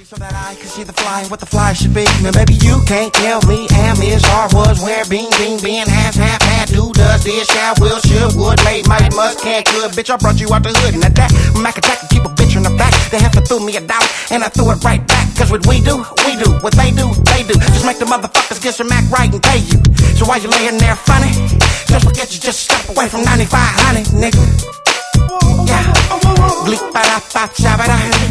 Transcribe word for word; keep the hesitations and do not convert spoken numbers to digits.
So that I can see the fly and what the fly should be. Now baby, you can't tell me am, is, are, was, where, been, been, been, has, have, had, do, does, did, shall, will, should, would, may, might, must, can, could. Bitch, I brought you out the hood and at that Mac attack and keep a bitch in the back. They have to throw me a dollar and I threw it right back. Cause what we do, we do. What they do, they do. Just make the motherfuckers get some Mac right and pay you. So while you laying there funny, just forget you just step away from ninety-five, honey, nigga. Yeah. Bleep, ba, da, ba, shabba, da.